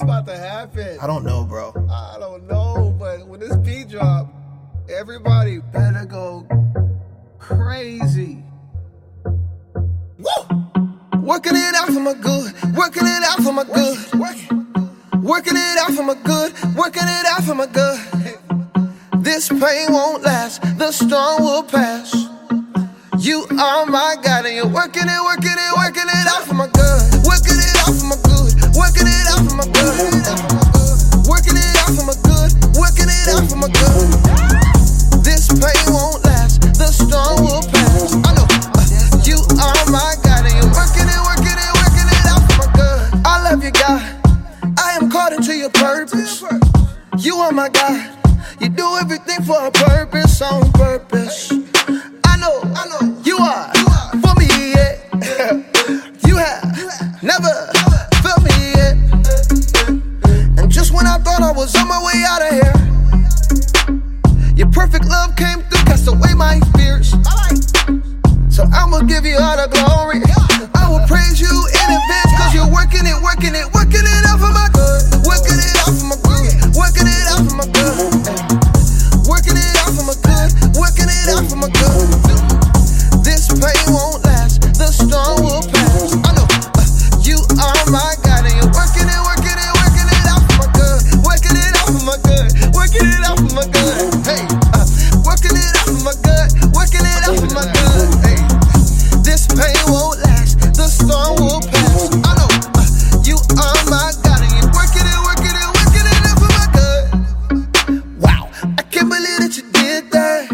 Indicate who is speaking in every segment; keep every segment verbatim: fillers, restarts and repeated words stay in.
Speaker 1: about to happen?
Speaker 2: I don't know, bro.
Speaker 1: I don't know, but when this beat drop, everybody better go crazy. Woo! Working it out for my good, working it out for my good, working it out for my good, working it out for my good. This pain won't last, the storm will pass. You are my God and you're working it, working it, working it out for my good, working it out for my good, working it out for my good, working it out for my good, working it out for my good. This pain won't last, the storm will pass. I know uh, you are my God and you're working it, working it, working it out for my good. I love you, God. I am called into your purpose. You are my God. You do everything for a purpose, on purpose. I know, I know, you are for me, yeah. You have never felt me yet. And just when I thought I was on my way out of here, your perfect love came through, cast away my fears. So I'ma give you all the glory. I will praise you in advance, cause you're working it, working it, working it out for my good. Working it out for my good, working it out for my good. Working it out for my good, working it out for my good. This pain won't last, the storm will pass. I know uh, you are my God and you're working it, working it, working it out for my good. Working it out for my good, working it out for my good. Hey, uh, working it out for my good, working it out for my good. Hey, this pain won't last, the storm will pass. I know uh, you are my God and you're working it, working it, working it out for my good. Wow, I can't believe that you did that.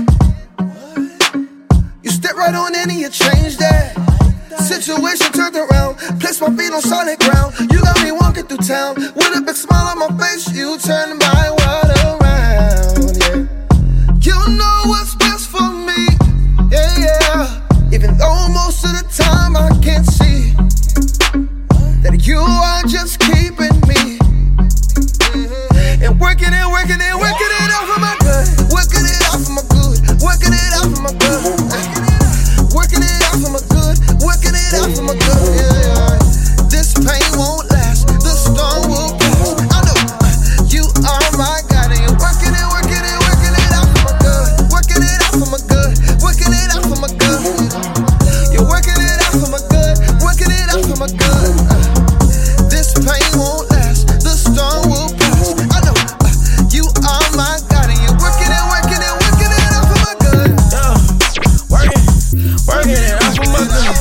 Speaker 1: You stepped right on in and you changed that. Situation turned around, placed my feet on solid ground. You got me walking through town with a big smile on my face. You turned my world around, yeah. You know what's best for me, yeah, yeah. Even though most of the time I can't see that you are just keeping me. And working it, working it, working it out for my good. Working it out for my good, working it out for my good. Working it out for my good, working it out for my good, yeah. This pain won't last, the storm will pass. I know uh, you are my God and you're working it, working it, working it out for my good. Working it out for my good, working it out for my good. You're working it out for my good, working it out for my good. Uh, this pain won't last, the storm will pass. I know uh, you are my God and you're working it, working it, working it out for my good.
Speaker 3: Yeah, working, working it out for my good.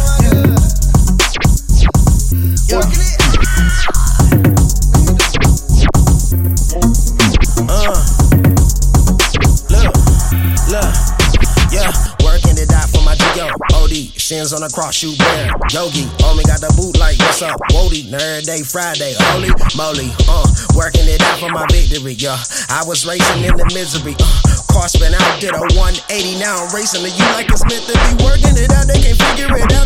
Speaker 3: Yeah.
Speaker 1: Working it.
Speaker 3: Uh, look, look, yeah, working it out for my G O. O D, shins on the cross, you bear. Yogi, homie got the boot like, what's up, Wody? Nerd day, Friday, holy moly. Uh, working it out for my victory, yeah. I was racing in the misery, uh. Car spin out, did a one eighty, now I'm racing to you like it's meant to be. Working it out, they can't figure it out.